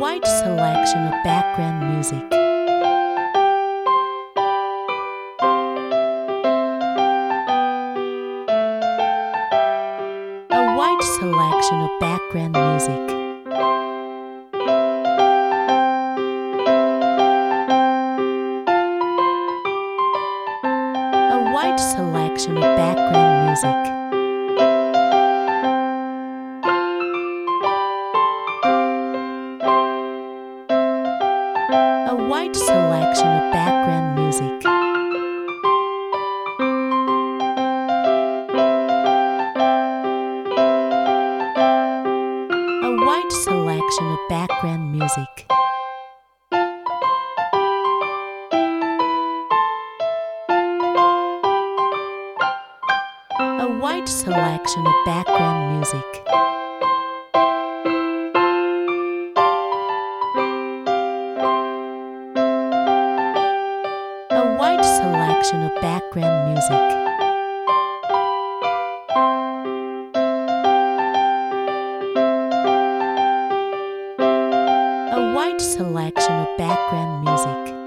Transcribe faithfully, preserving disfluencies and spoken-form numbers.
wide selection of background music. A wide selection of background music. A wide selection of background music. A wide selection of background music. A wide selection of background music. A wide selection of background music. A wide selection of background music. A wide selection of background music.